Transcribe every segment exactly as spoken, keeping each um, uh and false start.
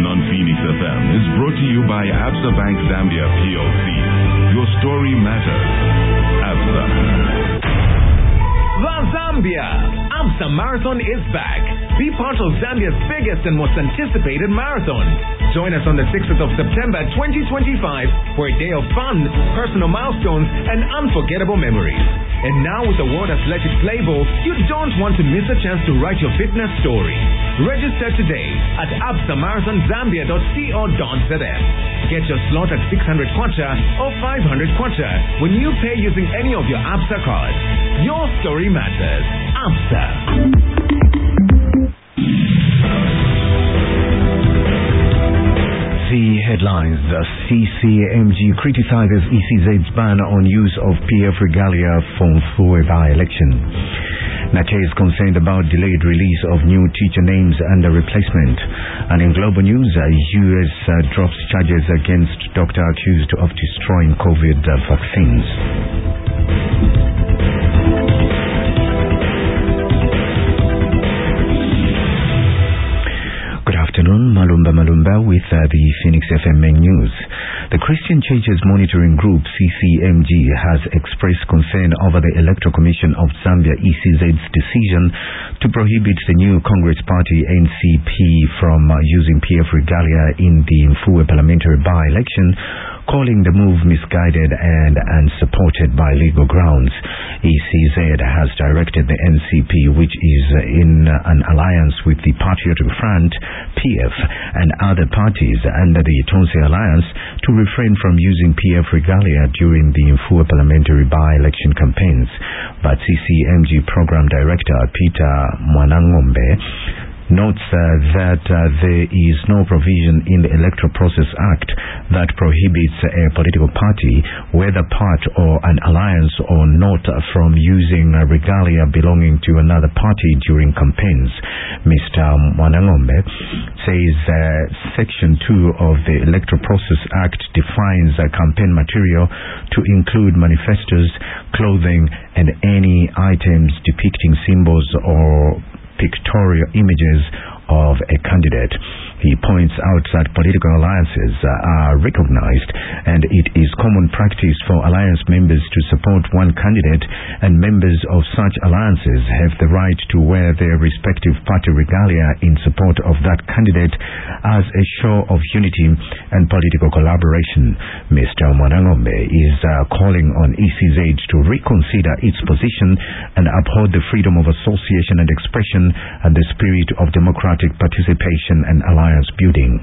edition on Phoenix F M is brought to you by Absa Bank Zambia P L C. Your story matters. Absa. The Zambia Absa Marathon is back. Be part of Zambia's biggest and most anticipated marathon. Join us on the sixth of September twenty twenty-five for a day of fun, personal milestones, and unforgettable memories. And now with the World Athletic Playbook, you don't want to miss a chance to write your fitness story. Register today at absa marathon zambia dot co dot z m. Get your slot at six hundred kwacha or five hundred kwacha when you pay using any of your Absa cards. Your story matters. Absa. The headlines. The C C M G criticizes E C Z's ban on use of P F regalia for Mfue by-election. Nache is concerned about delayed release of new teacher names and the replacement. And in global news, uh, U S uh, drops charges against doctor accused of destroying COVID uh, vaccines. Afternoon, Malumba Malumba with uh, the Phoenix F M News. The Christian Churches Monitoring Group C C M G has expressed concern over the Electoral Commission of Zambia E C Z's decision to prohibit the new Congress Party N C P from uh, using P F regalia in the Mfue parliamentary by-election, calling the move misguided and unsupported by legal grounds. E C Z has directed the N C P, which is in an alliance with the Patriotic Front, P F, and other parties under the Tonse Alliance, to refrain from using P F regalia during the Mfue parliamentary by-election campaigns. But C C M G Program Director Peter Mwanangombe notes uh, that uh, there is no provision in the Electoral Process Act that prohibits a political party, whether part or an alliance or not, from using uh, regalia belonging to another party during campaigns. Mister Mwanangombe says uh, Section two of the Electoral Process Act defines uh, campaign material to include manifestos, clothing, and any items depicting symbols or pictorial images of a candidate. He points out that political alliances are recognized, and it is common practice for alliance members to support one candidate, and members of such alliances have the right to wear their respective party regalia in support of that candidate as a show of unity and political collaboration. Mister Mwanangombe is uh, calling on E C Z to reconsider its position and uphold the freedom of association and expression and the spirit of democratic participation and alliance building.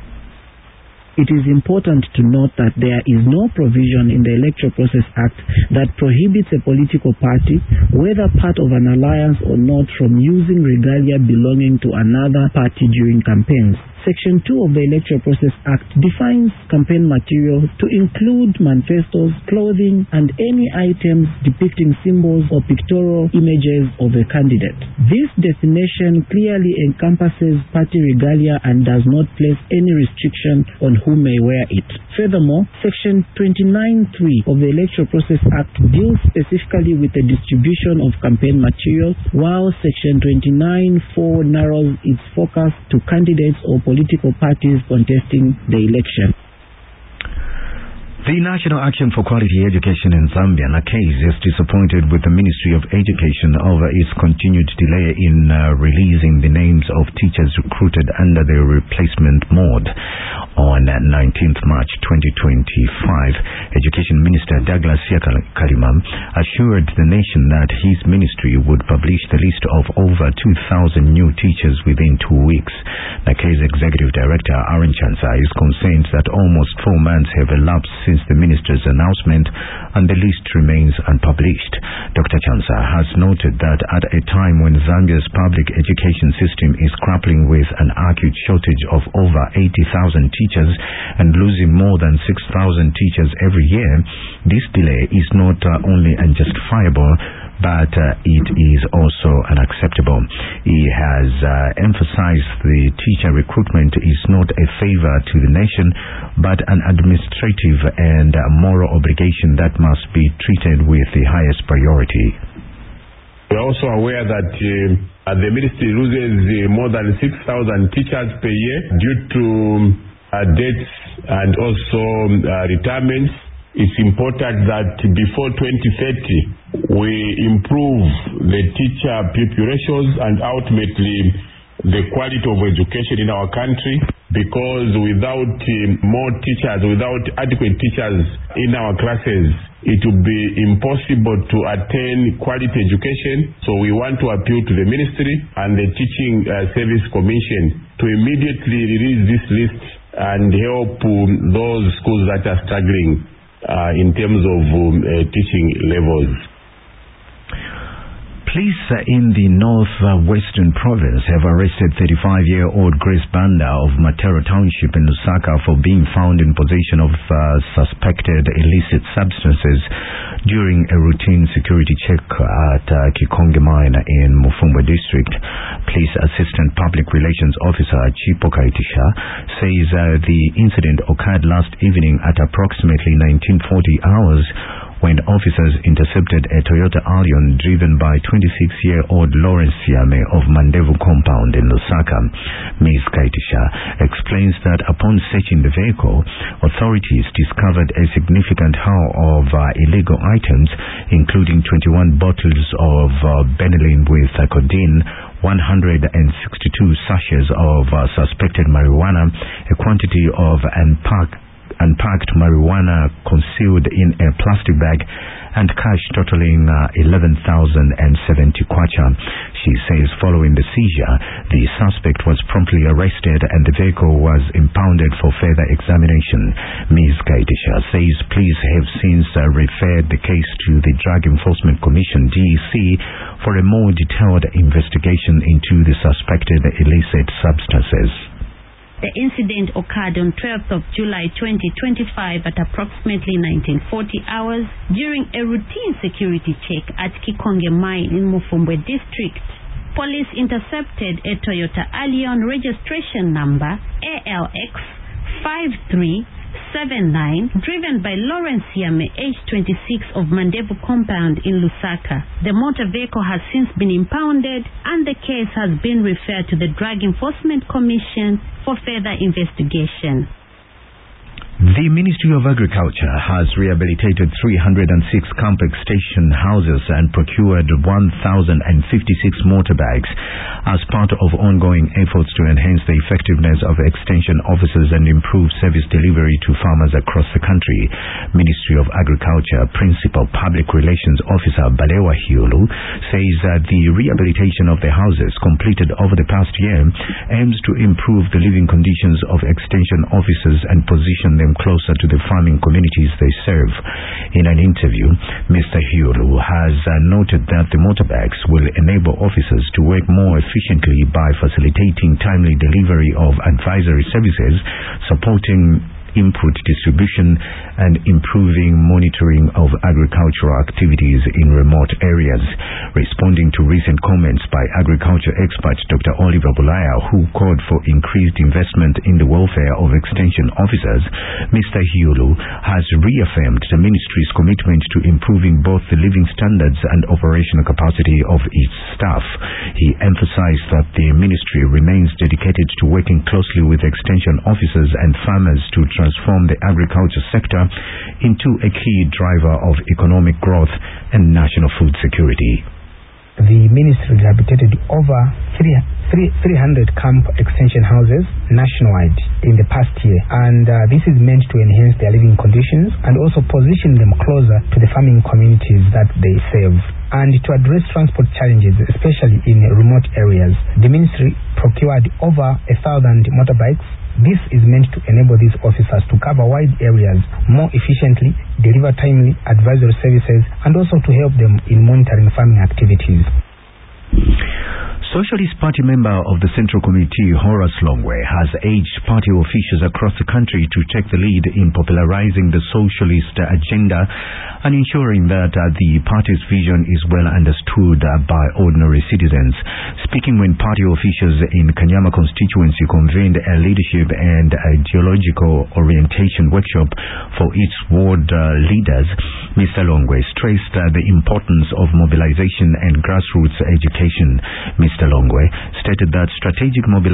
It is important to note that there is no provision in the Electoral Process Act that prohibits a political party, whether part of an alliance or not, from using regalia belonging to another party during campaigns. Section two of the Electoral Process Act defines campaign material to include manifestos, clothing, and any items depicting symbols or pictorial images of a candidate. This definition clearly encompasses party regalia and does not place any restriction on who may wear it. Furthermore, Section twenty-nine point three of the Electoral Process Act deals specifically with the distribution of campaign materials, while Section twenty-nine point four narrows its focus to candidates or political parties contesting the election. The National Action for Quality Education in Zambia, NACASE, is disappointed with the Ministry of Education over its continued delay in uh, releasing the names of teachers recruited under the replacement mode. On nineteenth March twenty twenty-five, Education Minister Douglas Kalima assured the nation that his ministry would publish the list of over two thousand new teachers within two weeks. NACASE Executive Director Aaron Chansa is concerned that almost four months have elapsed since the minister's announcement and the list remains unpublished. Doctor Chansa has noted that at a time when Zambia's public education system is grappling with an acute shortage of over eighty thousand teachers and losing more than six thousand teachers every year, this delay is not uh, only unjustifiable, but uh, it is also unacceptable. He has uh, emphasized the teacher recruitment is not a favor to the nation, but an administrative and uh, moral obligation that must be treated with the highest priority. We are also aware that uh, Uh, the ministry loses uh, more than six thousand teachers per year due to uh, deaths and also uh, retirements. It's important that before twenty thirty, we improve the teacher pupil ratios and ultimately the quality of education in our country, because without uh, more teachers, without adequate teachers in our classes, it will be impossible to attain quality education. So we want to appeal to the ministry and the Teaching uh, Service Commission to immediately release this list and help um, those schools that are struggling uh, in terms of um, uh, teaching levels. Police in the northwestern province have arrested thirty-five-year-old Grace Banda of Matero Township in Lusaka for being found in possession of uh, suspected illicit substances during a routine security check at uh, Kikonge Mine in Mufumbo District. Police Assistant Public Relations Officer Chipo Kaitisha says uh, the incident occurred last evening at approximately nineteen forty hours when officers intercepted a Toyota Allion driven by twenty-six-year-old Lawrence Siame of Mandevu Compound in Lusaka. Miz Kaitisha explains that upon searching the vehicle, authorities discovered a significant haul of uh, illegal items, including twenty-one bottles of uh, Benylin with uh, codeine, one hundred sixty-two sachets of uh, suspected marijuana, a quantity of unpacked unpacked marijuana concealed in a plastic bag, and cash totaling uh, eleven thousand seventy kwacha. She says following the seizure, the suspect was promptly arrested and the vehicle was impounded for further examination. Miz Kaitisha says police have since uh, referred the case to the Drug Enforcement Commission D E C for a more detailed investigation into the suspected illicit substances. The incident occurred on twelfth of July twenty twenty-five at approximately nineteen forty hours during a routine security check at Kikonge Mine in Mufumbo District. Police intercepted a Toyota Allion registration number A L X five three seven nine driven by Lawrence Siame, age twenty-six, of Mandevu Compound in Lusaka. The motor vehicle has since been impounded and the case has been referred to the Drug Enforcement Commission for further investigation. The Ministry of Agriculture has rehabilitated three hundred six camp extension houses and procured one thousand fifty-six motorbikes as part of ongoing efforts to enhance the effectiveness of extension offices and improve service delivery to farmers across the country. Ministry of Agriculture Principal Public Relations Officer Balewa Hiulu says that the rehabilitation of the houses completed over the past year aims to improve the living conditions of extension officers and position them closer to the farming communities they serve. In an interview, Mister Hiulu has uh, noted that the motorbikes will enable officers to work more efficiently by facilitating timely delivery of advisory services, supporting input distribution, and improving monitoring of agricultural activities in remote areas. Responding to recent comments by agriculture expert Doctor Oliver Bulaya, who called for increased investment in the welfare of extension officers, Mister Hiulu has reaffirmed the ministry's commitment to improving both the living standards and operational capacity of its staff. He emphasized that the ministry remains dedicated to working closely with extension officers and farmers to transform the agriculture sector into a key driver of economic growth and national food security. The ministry rehabilitated over three hundred camp extension houses nationwide in the past year, and uh, this is meant to enhance their living conditions and also position them closer to the farming communities that they serve. And to address transport challenges, especially in remote areas, the ministry procured over a thousand motorbikes. This is meant to enable these officers to cover wide areas more efficiently, deliver timely advisory services, and also to help them in monitoring farming activities. Socialist Party member of the Central Committee, Horace Longwe, has urged party officials across the country to take the lead in popularizing the socialist agenda and ensuring that uh, the party's vision is well understood uh, by ordinary citizens. Speaking when party officials in Kanyama constituency convened a leadership and ideological orientation workshop for its ward uh, leaders, Mister Longwe stressed uh, the importance of mobilization and grassroots education. Mister Mister Longwe, stated that strategic mobilization